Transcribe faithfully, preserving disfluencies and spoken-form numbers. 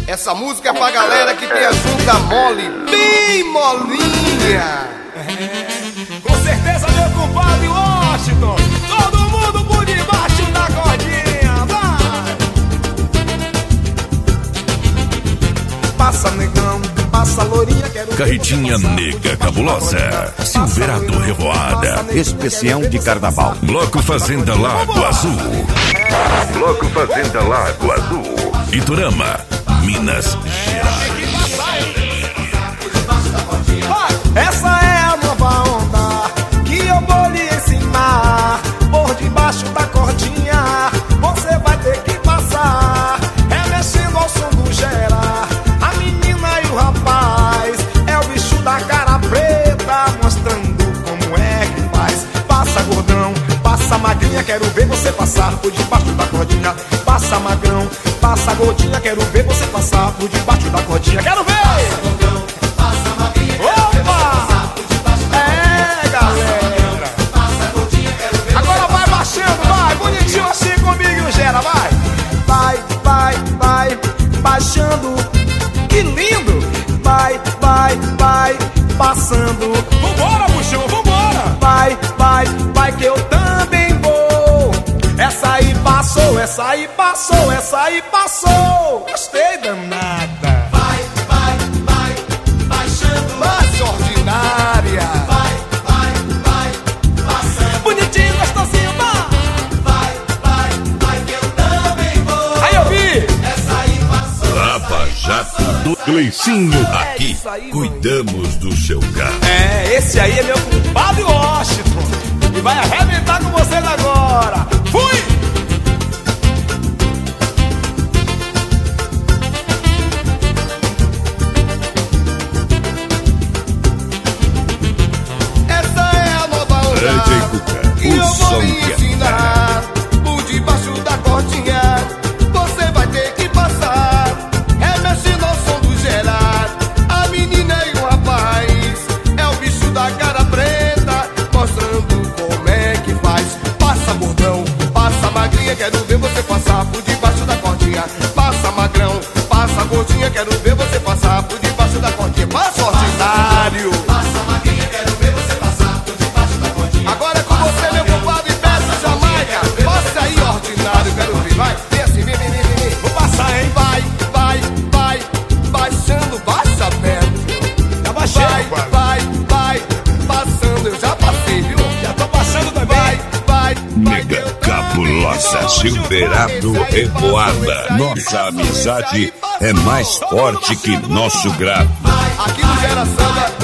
Essa música é pra galera que tem a junta mole, bem molinha. É, com certeza, meu compadre Washington. Todo mundo por debaixo da cordinha, vai! Passa, negão, passa, lourinha, quero... Carretinha nega cabulosa, Silverado Revoada, especial de carnaval. Bloco Fazenda Lago Azul. Bloco Fazenda Lago Azul. Iturama, Minas Gerais. Essa é a nova onda que eu vou lhe ensinar. Por debaixo da cordinha você vai ter que passar, remexendo ao som do gera. A menina e o rapaz é o bicho da cara preta, mostrando como é que faz. Passa, gordão, passa, magrinha, quero ver você passar por debaixo da cordinha. Passa, magrão, passa, gordinha, quero ver você passar por debaixo da cordinha. Quero ver! Passa, gordão, passa, magrinha, quero ver você passar por debaixo da cordinha. É, galera! Passa, gordinha, quero ver. Agora vai baixando, vai, bonitinho assim comigo, gera, vai! Vai, vai, vai, baixando, que lindo! Vai, vai, vai, passando. Vambora, buchão, vambora! Vai, vai, vai que eu também vou. Essa aí passou, essa aí passou, essa aí passou. Gostei danada. Vai, vai, vai, baixando. Mais ordinária. Vai, vai, vai, passando. Bonitinho, gostosinho, vai. Vai, vai, vai que eu também vou. Aí eu vi. Essa aí passou. Lava Jato do Gleicinho. Aqui, é aí, cuidamos do seu carro. É, esse aí é meu compadre Washington. E vai arrebentar com vocês agora. Fui! Essa é a nova onda que eu vou lhe ensinar. Por debaixo da cordinha você vai ter que passar, remexendo ao som do gerar. A menina e o rapaz é o bicho da cara preta, mostrando como é que faz. Passa, gordão, passa, magrinha, quero ver você passar por debaixo da cordinha. Passa, magrão, passa, gordinha, quero ver você passar por debaixo da cordinha. Passa, ordinário. Passa, magrinha, quero ver você passar por debaixo da cordinha. Agora é com você, meu compadre Beto Jamaica. Passa aí, ordinário, quero ver, vai. Vem assim, vem, vem, vem, vem. Vou passar, hein? Vai, vai, vai, baixando, baixa, Beto. Já baixei, Vai, compadre. vai, vai, passando, eu já passei, viu? Já tô passando também. Vai, vai, vai. Nega cabulosa, Silverado Revoada. Nossa amizade é mais forte que nosso grave. Aqui no Gera Samba